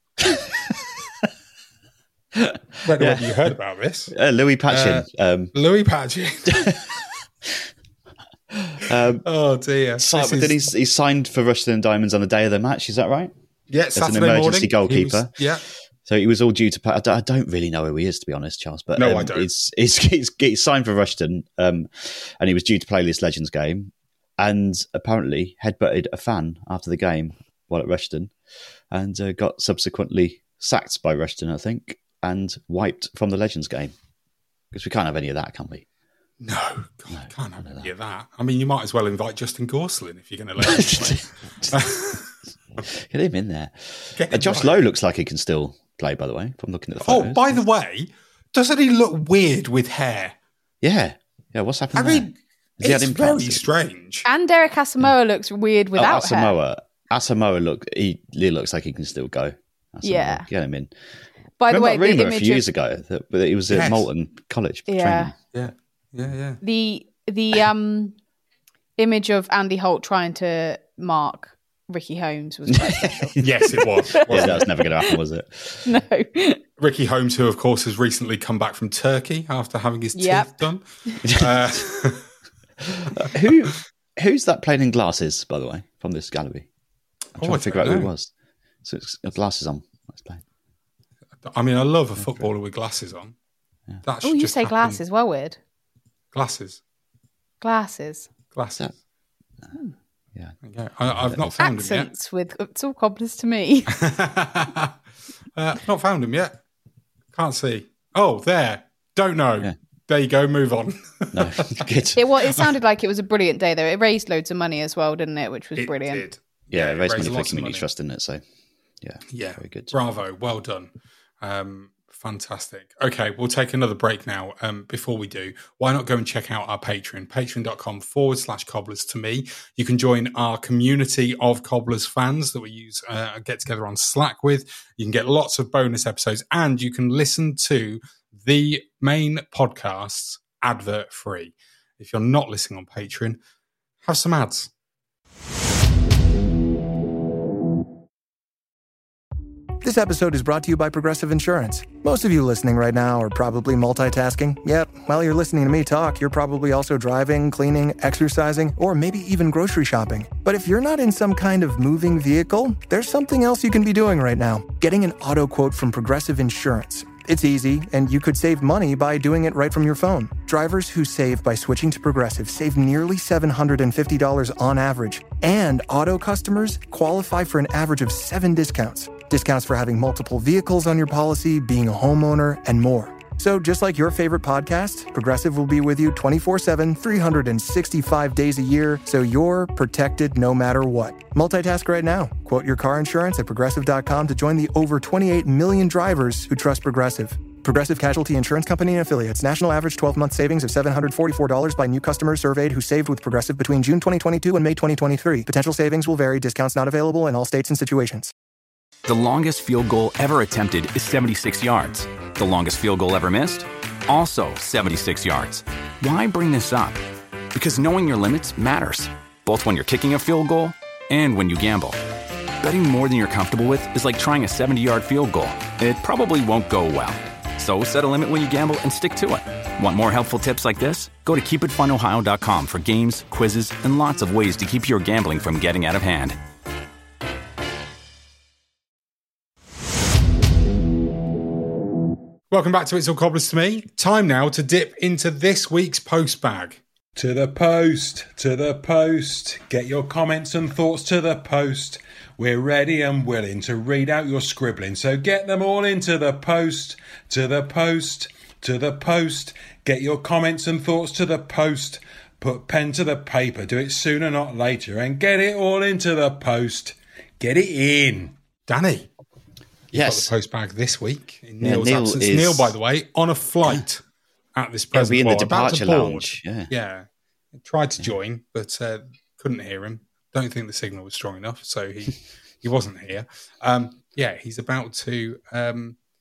I don't know Yeah. whether you heard about this. Uh, Louis Patchin. Uh, um, Louis Patchin. um, oh, dear. so, This did is- he, he signed for Rushden and Diamonds on the day of the match, is that right? Yeah, As an Saturday emergency morning, goalkeeper. he was- yeah. So he was all due to play. I don't, I don't really know who he is, to be honest, Charles. But No, um, I don't. He's, he's, he's, he's signed for Rushden, um, and he was due to play this Legends game, and apparently headbutted a fan after the game while at Rushden, and uh, got subsequently sacked by Rushden, I think, and wiped from the Legends game. Because we can't have any of that, can we? No, God, no can't have any of that. I mean, you might as well invite Justin Gorslin if you're going to let him play. Get him in there. Get Uh, him Josh right. Lowe looks like he can still play, by the way, if I'm looking at the Oh, photos. by the way, doesn't he look weird with hair? Yeah. Yeah, what's happened I there? mean, Has he had it's very implants? strange. And Derek Asamoah looks weird without oh, hair. Asamoah. Asamoah look he, he looks like he can still go. Asamoah, Yeah. get him in. By the Remember way, that the rumour a image few of, years ago that, that he was Yes. at Moulton College Yeah. training. Yeah, yeah, yeah. the the um image of Andy Holt trying to mark Ricky Holmes was quite special. Yes, it was. Yeah, wasn't that was never going to happen, was it? No. it? Ricky Holmes, who of course has recently come back from Turkey after having his Yep. teeth done. Uh, Who who's that playing in glasses, by the way, from this gallery? I'm Oh, trying I to figure out don't who it know. was. So it's got glasses on. Let's play. I mean, I love a footballer with glasses on. That Oh, should you just say happen. glasses. Well, weird. Glasses. Glasses. Glasses. Yeah. There you go. I, I've not found him yet. Accents with it's all cobblers to me. uh, not found him yet. Can't see. Oh, there. Don't know. Yeah. There you go. Move on. No, good. It was. It sounded like it was a brilliant day, though. It raised loads of money as well, didn't it? Which was It brilliant. did. Yeah, it raised raised money for lots of Community money. Trust, didn't it? So, yeah. Yeah. Very good. Bravo. Well done. Um, fantastic. Okay, we'll take another break now. Um, before we do, why not go and check out our Patreon, patreon.com forward slash cobblers to me. You can join our community of Cobblers fans that we use, uh, get together on Slack with. You can get lots of bonus episodes and you can listen to the main podcasts advert free. If you're not listening on Patreon, have some ads. This episode is brought to you by Progressive Insurance. Most of you listening right now are probably multitasking. Yep, while you're listening to me talk, you're probably also driving, cleaning, exercising, or maybe even grocery shopping. But if you're not in some kind of moving vehicle, there's something else you can be doing right now. Getting an auto quote from Progressive Insurance. It's easy, and you could save money by doing it right from your phone. Drivers who save by switching to Progressive save nearly seven hundred fifty dollars on average. And auto customers qualify for an average of seven discounts. Discounts for having multiple vehicles on your policy, being a homeowner, and more. So just like your favorite podcast, Progressive will be with you twenty-four seven, three hundred sixty-five days a year, so you're protected no matter what. Multitask right now. Quote your car insurance at progressive dot com to join the over twenty-eight million drivers who trust Progressive. Progressive Casualty Insurance Company and Affiliates. National average twelve-month savings of seven hundred forty-four dollars by new customers surveyed who saved with Progressive between June twenty twenty-two and May twenty twenty-three. Potential savings will vary. Discounts not available in all states and situations. The longest field goal ever attempted is seventy-six yards. The longest field goal ever missed? Also seventy-six yards. Why bring this up? Because knowing your limits matters, both when you're kicking a field goal and when you gamble. Betting more than you're comfortable with is like trying a seventy-yard field goal. It probably won't go well. So set a limit when you gamble and stick to it. Want more helpful tips like this? Go to keep it fun ohio dot com for games, quizzes, and lots of ways to keep your gambling from getting out of hand. Welcome back to It's All Cobblers to Me. Time now to dip into this week's post bag. To the post, to the post. Get your comments and thoughts to the post. We're ready and willing to read out your scribbling, so get them all into the post, to the post, to the post. Get your comments and thoughts to the post. Put pen to the paper, do it sooner not later, and get it all into the post. Get it in. Danny. Yes. Got the post bag this week in Yeah, Neil's Neil absence. is- Neil, by the way, on a flight at this He'll present be in the well, about to departure board. lounge. Yeah. Yeah. Tried to join, but uh, couldn't hear him. Don't think the signal was strong enough, so he, he wasn't here. Um, yeah, he's about to um,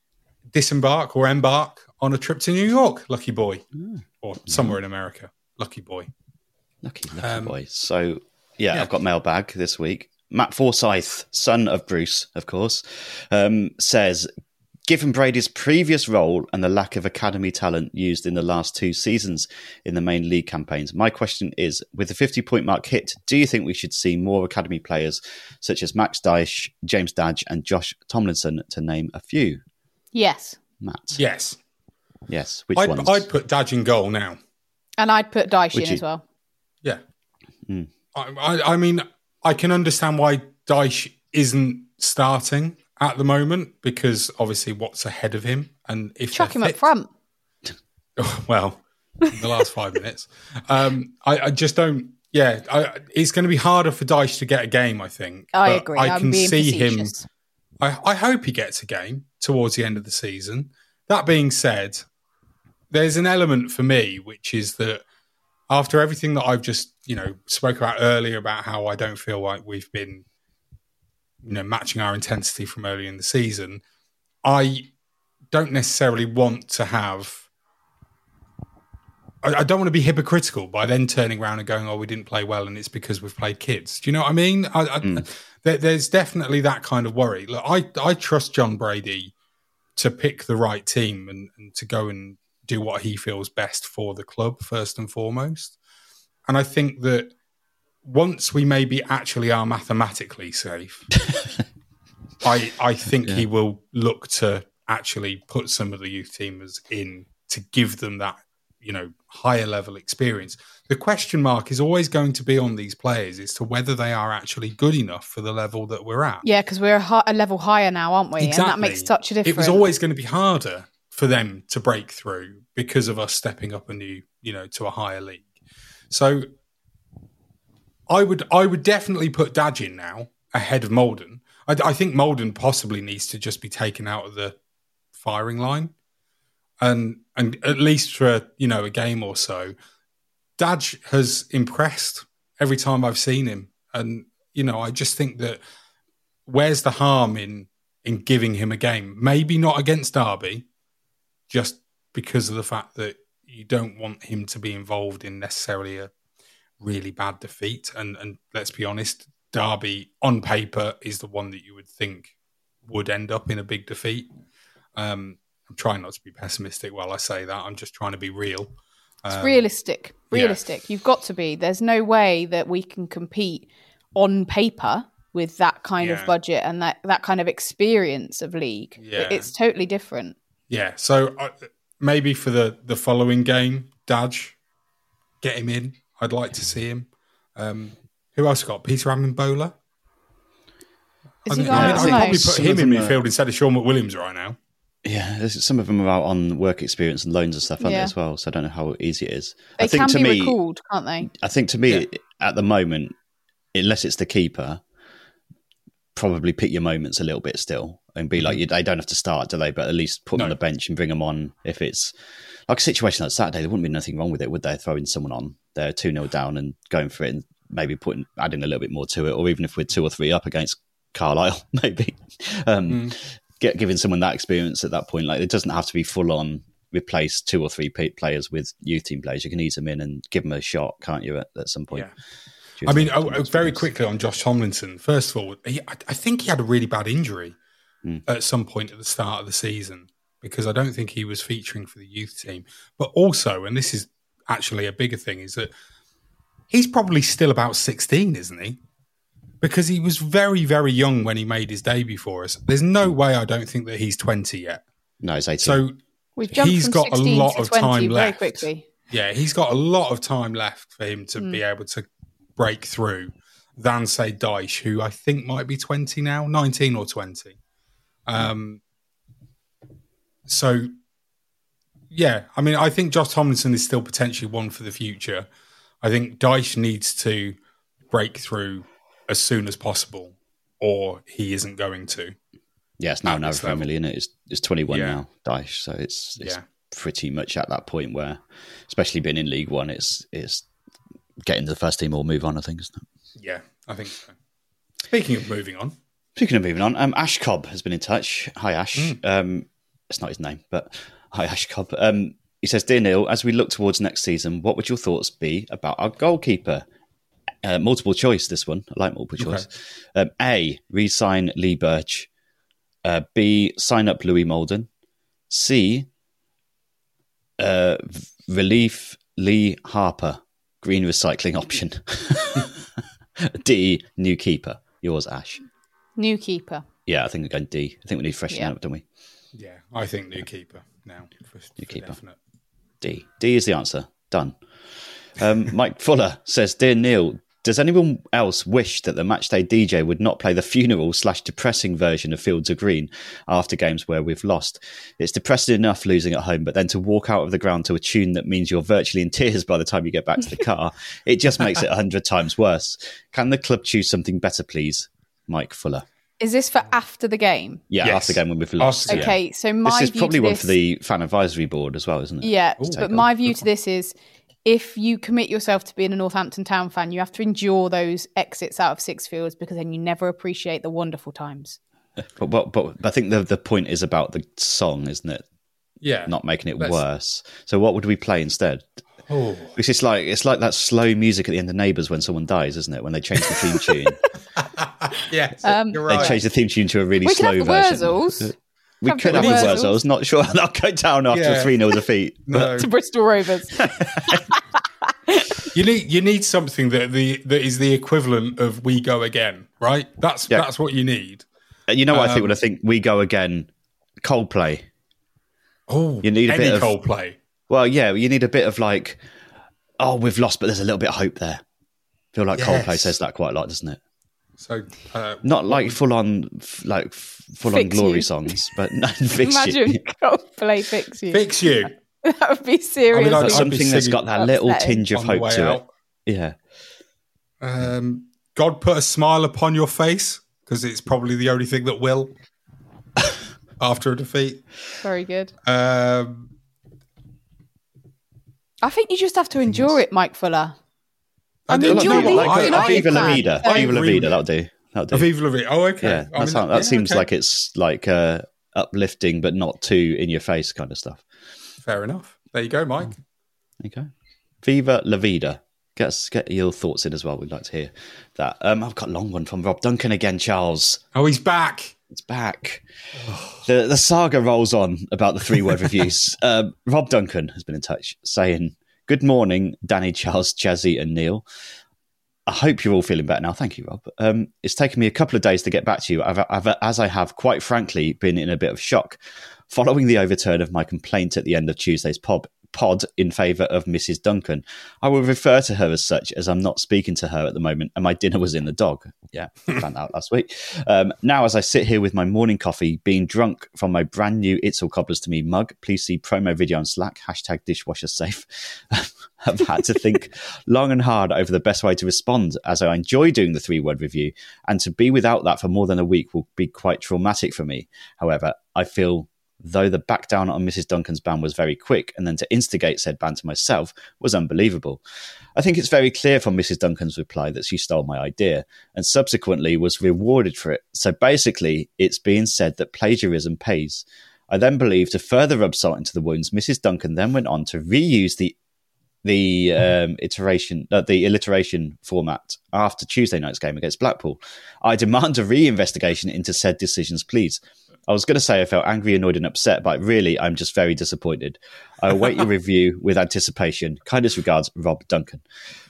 disembark or embark on a trip to New York, lucky boy, mm. or somewhere in America, lucky boy. Lucky, lucky um, boy. So, yeah, yeah, I've got mailbag this week. Matt Forsyth, son of Bruce, of course, um, says, given Brady's previous role and the lack of academy talent used in the last two seasons in the main league campaigns, my question is, with the fifty-point mark hit, do you think we should see more academy players such as Max Dyche, James Dadge and Josh Tomlinson, to name a few? Yes. Matt? Yes. Yes. Which I'd, ones? I'd put Dadge in goal now. And I'd put Dyche Would in you? as well. Yeah. Mm. I, I, I mean, I can understand why Dyche isn't starting at the moment, because obviously what's ahead of him, and if chuck him fit, up front. Well, in the last five minutes, um, I, I just don't. Yeah, I, it's going to be harder for Dyche to get a game, I think. I but agree. I I'm can being see facetious. him. I, I hope he gets a game towards the end of the season. That being said, there's an element for me, which is that after everything that I've just, you know, spoke about earlier about how I don't feel like we've been, you know, matching our intensity from early in the season, I don't necessarily want to have, I, I don't want to be hypocritical by then turning around and going, oh, we didn't play well and it's because we've played kids. Do you know what I mean? I, I, mm. there, there's definitely that kind of worry. Look, I, I trust John Brady to pick the right team and, and to go and do what he feels best for the club, first and foremost. And I think that once we maybe actually are mathematically safe, I I think yeah. he will look to actually put some of the youth teamers in to give them that, you know, higher level experience. The question mark is always going to be on these players as to whether they are actually good enough for the level that we're at. Yeah, because we're a, hi- a level higher now, aren't we? Exactly. And that makes such a difference. It was always going to be harder for them to break through because of us stepping up a new, you know, to a higher league. So I would I would definitely put Dadge in now ahead of Molden. I, I think Molden possibly needs to just be taken out of the firing line, and and at least for, you know, a game or so. Dadge has impressed every time I've seen him, and you know, I just think that where's the harm in in giving him a game? Maybe not against Derby, just because of the fact that you don't want him to be involved in necessarily a really bad defeat. And and let's be honest, Derby on paper is the one that you would think would end up in a big defeat. Um, I'm trying not to be pessimistic while I say that. I'm just trying to be real. It's um, realistic. Realistic. Yeah. You've got to be. There's no way that we can compete on paper with that kind Yeah. of budget and that, that kind of experience of league. Yeah. It's totally different. Yeah, so uh, maybe for the, the following game, Dadge, get him in. I'd like to see him. Um, who else got? Peter Amimbola? I, Is he think, got- I mean, I I'd don't probably know. put Some him of in them are- midfield instead of Sean McWilliams right now. Yeah, there's, some of them are out on work experience and loans and stuff, aren't Yeah. they, as well? So I don't know how easy it is. They I think can to be me, recalled, can't they? I think to me, Yeah. at the moment, unless it's the keeper, probably pick your moments a little bit still and be like, you, they don't have to start, do they? But at least put them on No. the bench and bring them on. If it's like a situation like Saturday, there wouldn't be nothing wrong with it, would they? Throwing someone on, they're two nil down and going for it and maybe putting adding a little bit more to it, or even if we're two or three up against Carlisle, maybe um, Mm. get giving someone that experience at that point. Like it doesn't have to be full on replace two or three p- players with youth team players. You can ease them in and give them a shot, can't you? At, at some point. Yeah. Just I mean, like oh, some oh, very experience. quickly on Josh Tomlinson. First of all, he, I, I think he had a really bad injury Mm. at some point at the start of the season, because I don't think he was featuring for the youth team. But also, and this is actually a bigger thing, is that he's probably still about sixteen, isn't he? Because he was very, very young when he made his debut for us. There's no way I don't think that he's twenty yet. No, it's eighteen. So We've jumped he's from got a sixteen lot to of twenty time very left. quickly. Yeah, he's got a lot of time left for him to be able to break through than, say, Dyche, who I think might be twenty now, nineteen or twenty. Um, so, yeah, I mean, I think Josh Tomlinson is still potentially one for the future. I think Dyche needs to break through as soon as possible, or he isn't going to. Yeah, it's now at an over this family, isn't it? It's, it's twenty-one Yeah. now, Dyche. So it's it's Yeah. pretty much at that point where, especially being in League One, it's it's getting to the first team or move on, I think, isn't it? Yeah, I think so. Speaking of moving on. Speaking of moving on, um, Ash Cobb has been in touch. Hi, Ash. Mm. Um, it's not his name, but hi, Ash Cobb. Um, he says, Dear Neil, as we look towards next season, what would your thoughts be about our goalkeeper? Uh, multiple choice, this one. I like multiple choice. Okay. Um, A, re-sign Lee Birch. Uh, B, sign up Louis Molden. C, uh, relief Lee Harper, green recycling option. D, new keeper. Yours, Ash. New keeper. Yeah, I think we're going D. I think we need freshening yeah. up, don't we? Yeah, I think new keeper now. For, new for keeper. Definite. D. D is the answer. Done. Um, Mike Fuller says, Dear Neil, does anyone else wish that the matchday D J would not play the funeral slash depressing version of Fields of Green after games where we've lost? It's depressing enough losing at home, but then to walk out of the ground to a tune that means you're virtually in tears by the time you get back to the car, it just makes it a hundred times worse. Can the club choose something better, please? Mike Fuller. Is this for after the game? Yeah, yes. after the game when we've lost. Okay, yeah. so my This is view probably to one this, for the fan advisory board as well, isn't it? Yeah, Ooh, but my view to this is, if you commit yourself to being a Northampton Town fan, you have to endure those exits out of Sixfields, because then you never appreciate the wonderful times. But, but, but I think the the point is about the song, isn't it? Yeah. Not making it Let's... worse. So what would we play instead? Oh. Because it's like it's like that slow music at the end of Neighbours when someone dies, isn't it? When they change the theme tune. Yes, um, you're right. They change the theme tune to a really we slow could have version. Wurzels. We Have could have Wurzels. Wurzels. Not sure they'll go down after Yeah. three nil defeat. No. To Bristol Rovers. You need you need something that the that is the equivalent of "We Go Again," right? That's Yeah. that's what you need. You know what Um, I think when I think We Go Again, Coldplay. Oh, You need a any bit of- Coldplay. Well, yeah, you need a bit of like, oh, we've lost, but there's a little bit of hope there. I feel like Yes. Coldplay says that quite a lot, doesn't it? So uh, Not like full on, f- like full on Fix glory You. songs, but no, fix Imagine you. Coldplay Fix You. fix you. That would be seriously. I mean, I'd- I'd be Something that's singing got that little upsetting. tinge of On the hope way to out. it. Yeah. Um, God put a smile upon your face, because it's probably the only thing that will after a defeat. Very good. Um, I think you just have to endure it, Mike Fuller. I do mean, like you're Viva- the like, uh, United Viva La fan, Vida. so- Viva La agree Vida, with- that'll do. That'll do. Aviva La Vida. Oh, okay. Yeah, I that, mean, sound, that yeah, seems okay. like it's like uh, uplifting, but not too in your face kind of stuff. Fair enough. There you go, Mike. Okay. Viva La Vida. Get, us, get your thoughts in as well. We'd like to hear that. Um, I've got a long one from Rob Duncan again, Charles. Oh, he's back. It's back. the the saga rolls on about the three word reviews. Um, Rob Duncan has been in touch saying, Good morning, Danny, Charles, Jazzy, and Neil. I hope you're all feeling better now. Thank you, Rob. Um, it's taken me a couple of days to get back to you, I've, I've, as I have, quite frankly, been in a bit of shock following the overturn of my complaint at the end of Tuesday's pod, pod in favour of Missus Duncan. I will refer to her as such, as I'm not speaking to her at the moment, and my dinner was in the dog. Yeah, found out last week. Um, now, as I sit here with my morning coffee, being drunk from my brand new It's All Cobblers to Me mug, please see promo video on Slack, hashtag dishwasher safe. I've had to think long and hard over the best way to respond, as I enjoy doing the three-word review, and to be without that for more than a week will be quite traumatic for me. However, I feel though the back down on Missus Duncan's ban was very quick, and then to instigate said ban to myself was unbelievable. I think it's very clear from Missus Duncan's reply that she stole my idea, and subsequently was rewarded for it. So basically, it's being said that plagiarism pays. I then believe, to further rub salt into the wounds, Missus Duncan then went on to reuse the the um, iteration, uh, the alliteration format after Tuesday night's game against Blackpool. I demand a re-investigation into said decisions, please. I was going to say I felt angry, annoyed and upset, but really I'm just very disappointed. I await your review with anticipation. Kindest regards, Rob Duncan.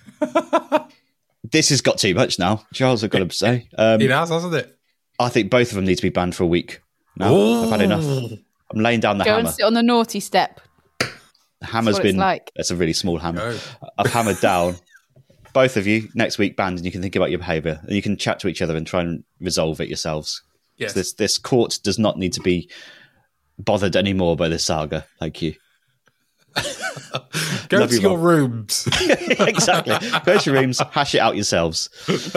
This has got too much now, Charles, I've got to say. Um, It has, hasn't it? I think both of them need to be banned for a week. No, Ooh. I've had enough. I'm laying down the Go hammer. and sit on the naughty step. The hammer's That's what it's been, like. that's a really small hammer. Go. I've hammered down. Both of you, next week banned, and you can think about your behaviour. And you can chat to each other and try and resolve it yourselves. Yes. This this court does not need to be bothered anymore by this saga. Thank you. Go Love to you, your Rob. rooms. Exactly. Go to your rooms, hash it out yourselves.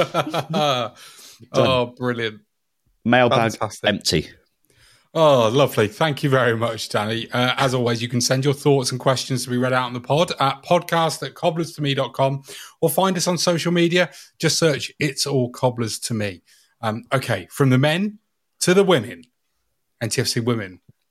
Oh, brilliant. Mailbag Fantastic. empty. Oh, lovely. Thank you very much, Danny. Uh, as always, you can send your thoughts and questions to be read out on the pod at podcast at cobblers to me dot com, or find us on social media. Just search It's All Cobblers to Me. Um, okay, from the men to the women, N T F C women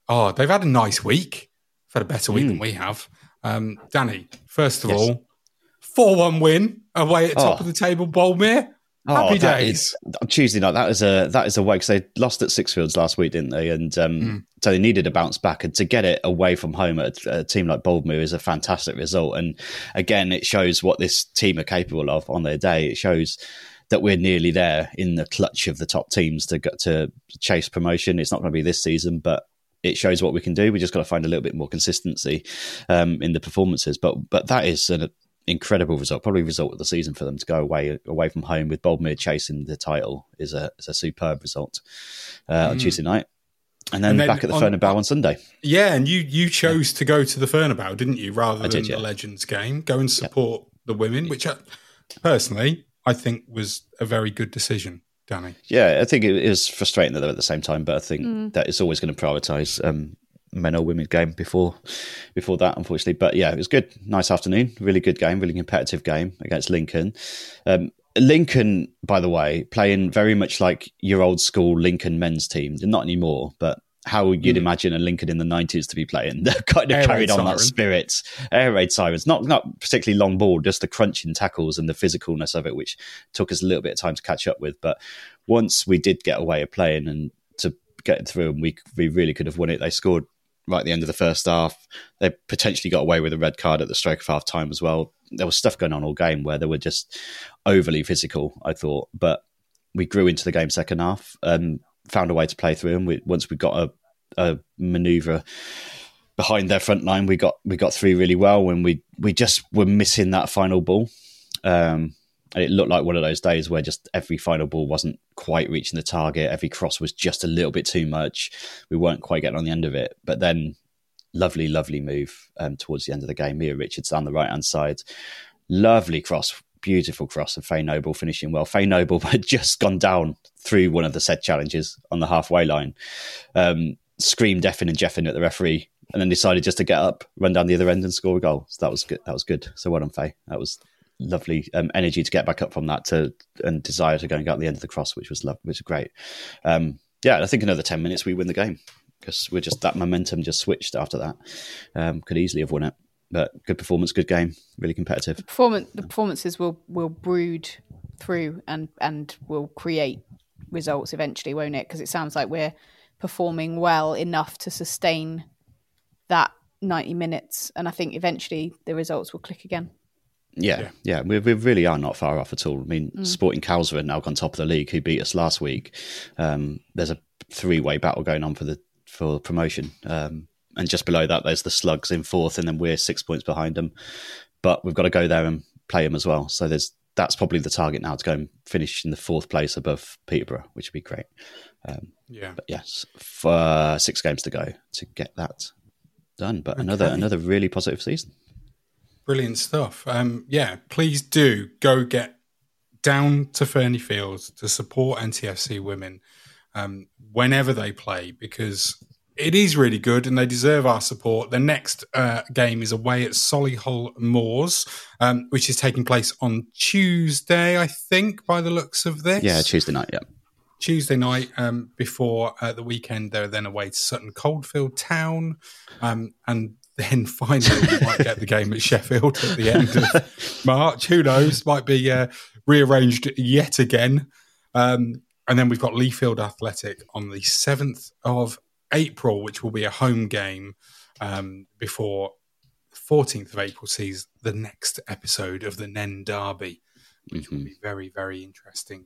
Oh, they've had a nice week. They've had a better week Mm. than we have. Um, Danny, first of Yes. all, four one win away at top Oh. of the table, Boldmere. Happy that days. is- on Tuesday night, that is a that is a way because they lost at Sixfields last week, didn't they? And um, Mm. so they needed a bounce back, and to get it away from home at a, a team like Boldmere is a fantastic result. And again, it shows what this team are capable of on their day. It shows that we're nearly there in the clutch of the top teams to get to chase promotion. It's not going to be this season, but it shows what we can do. We just got to find a little bit more consistency um, in the performances. But but that is an incredible result, probably result of the season for them to go away away from home with Boldmere chasing the title is a is a superb result uh, Mm. on Tuesday night, and then, And then back at the on- Fernabao on Sunday. Yeah, and you you chose to go to the Fernabao, didn't you, rather I than did, yeah. the Legends game? Go and support the women, which I, personally I think was a very good decision, Danny. Yeah, I think it is frustrating that they're at the same time, but I think Mm. that it's always going to prioritise um, men or women game before before that, unfortunately. But yeah, it was good. Nice afternoon. Really good game. Really competitive game against Lincoln. Um, Lincoln, by the way, playing very much like your old school Lincoln men's team. Not anymore, but how you'd Mm. imagine a Lincoln in the nineties to be playing. They've kind of Air carried raid on that siren. spirit. Air raid sirens. Not not particularly long ball, just the crunching tackles and the physicalness of it, which took us a little bit of time to catch up with. But once we did get a way of playing and to get through, and we we really could have won it. They scored right at the end of the first half. They potentially got away with a red card at the stroke of half time as well. There was stuff going on all game where they were just overly physical, I thought. But we grew into the game second half and found a way to play through. And we, once we got a, a manoeuvre behind their front line, we got we got through really well. When we we just were missing that final ball. Um, and it looked like one of those days where just every final ball wasn't quite reaching the target. Every cross was just a little bit too much. We weren't quite getting on the end of it. But then, lovely, lovely move um, towards the end of the game. Mia Richards down the right-hand side. Lovely cross, beautiful cross. And Faye Noble finishing well. Faye Noble had just gone down through one of the set challenges on the halfway line. Um, screamed effing and jeffing at the referee. And then decided just to get up, run down the other end and score a goal. So that was good. That was good. So well done, Faye. That was lovely um, energy to get back up from that to and desire to go and get at the end of the cross, which was love, which was great. Um, yeah, I think another ten minutes we win the game because we're just that momentum just switched after that. Um, could easily have won it, but good performance, good game, really competitive. Performance, the performances will will brood through and and will create results eventually, won't it? Because it sounds like we're performing well enough to sustain that ninety minutes, and I think eventually the results will click again. Yeah, yeah, yeah. We, we really are not far off at all. I mean, mm. Sporting Cowsra are now gone top of the league, who beat us last week. Um, there's a three-way battle going on for the for promotion, um, and just below that, there's the Slugs in fourth, and then we're six points behind them. But we've got to go there and play them as well. So there's that's probably the target now to go and finish in the fourth place above Peterborough, which would be great. Um, yeah, but yes, for uh, six games to go to get that done. But okay. another another really positive season. Brilliant stuff. Um, yeah, please do go get down to Fernie Fields to support N T F C women um, whenever they play, because it is really good and they deserve our support. The next uh, game is away at Solihull Moors, um, which is taking place on Tuesday, I think, by the looks of this. Yeah, Tuesday night, yeah. Tuesday night um, before uh, the weekend. They're then away to Sutton Coldfield Town. Um, and then finally we might get the game at Sheffield at the end of March. Who knows? Might be uh, rearranged yet again. Um, and then we've got Leafield Athletic on the seventh of April, which will be a home game um, before the fourteenth of April sees the next episode of the Nen Derby, which mm-hmm. will be very, very interesting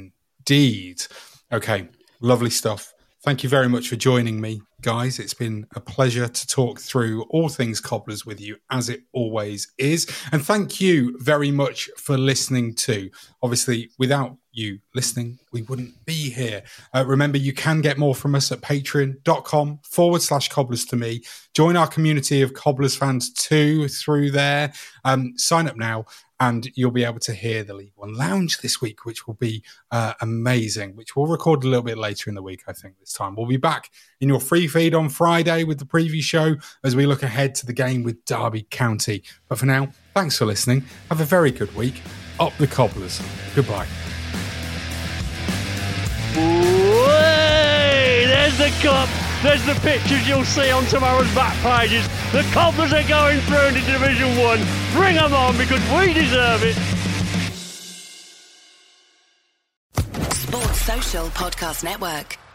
indeed. Okay, lovely stuff. Thank you very much for joining me, guys. It's been a pleasure to talk through all things Cobblers with you, as it always is. And thank you very much for listening too. Obviously, without you listening, we wouldn't be here. Uh, remember, you can get more from us at patreon.com forward slash cobblers to me. Join our community of Cobblers fans too through there. Um, sign up now. And you'll be able to hear the League One Lounge this week, which will be uh, amazing, which we'll record a little bit later in the week, I think, this time. We'll be back in your free feed on Friday with the preview show as we look ahead to the game with Derby County. But for now, thanks for listening. Have a very good week. Up the Cobblers. Goodbye. Way, there's the cup. There's the pictures you'll see on tomorrow's back pages. The Cobblers are going through into Division one. Bring them on, because we deserve it. Sports Social Podcast Network.